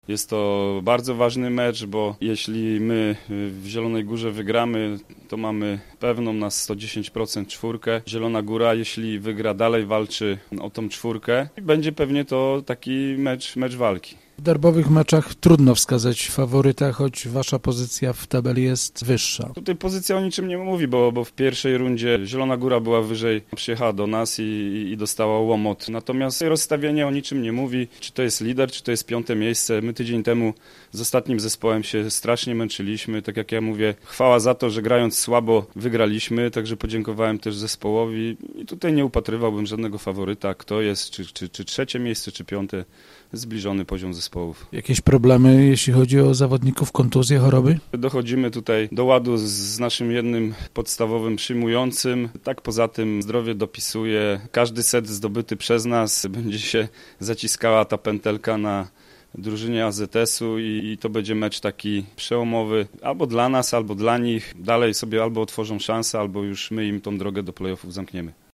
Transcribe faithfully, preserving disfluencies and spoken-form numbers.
Jest to bardzo ważny mecz, bo jeśli my w Zielonej Górze wygramy, to mamy pewną na sto dziesięć procent czwórkę. Zielona Góra, jeśli wygra, dalej walczy o tą czwórkę i będzie pewnie to taki mecz, mecz walki. W derbowych meczach trudno wskazać faworyta, choć wasza pozycja w tabeli jest wyższa. Tutaj pozycja o niczym nie mówi, bo, bo w pierwszej rundzie Zielona Góra była wyżej, przyjechała do nas i, i dostała łomot. Natomiast rozstawienie o niczym nie mówi, czy to jest lider, czy to jest piąte miejsce. My tydzień temu z ostatnim zespołem się strasznie męczyliśmy. Tak jak ja mówię, chwała za to, że grając słabo wygraliśmy, także podziękowałem też zespołowi i tutaj nie upatrywałbym żadnego faworyta, kto jest, czy, czy, czy trzecie miejsce, czy piąte. Zbliżony poziom zespołów. Jakieś problemy, jeśli chodzi o zawodników, kontuzje, choroby? Dochodzimy tutaj do ładu z naszym jednym podstawowym przyjmującym. Tak poza tym zdrowie dopisuje. Każdy set zdobyty przez nas będzie się zaciskała ta pętelka na drużynie A Z S-u i, i to będzie mecz taki przełomowy albo dla nas, albo dla nich. Dalej sobie albo otworzą szansę, albo już my im tą drogę do playoffów zamkniemy.